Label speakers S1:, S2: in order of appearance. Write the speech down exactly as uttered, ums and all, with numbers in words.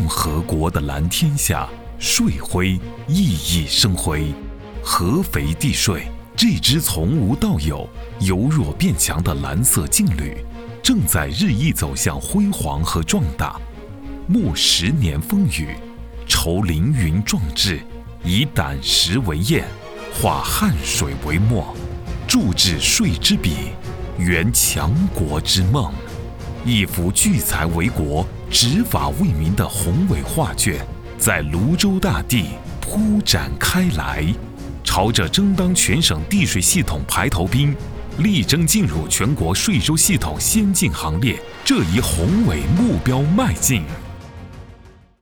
S1: 和国的蓝天下，税徽熠熠生辉。合肥地税这只从无到有、由弱变强的蓝色劲旅，正在日益走向辉煌和壮大。莫十年风雨，愁凌云壮志，以胆识为砚，化汗水为墨，铸制税之笔，圆强国之梦。一幅聚财为国、执法为民的宏伟画卷，在泸州大地铺展开来，朝着争当全省地税系统排头兵，力争进入全国税收系统先进行列这一宏伟目标迈进。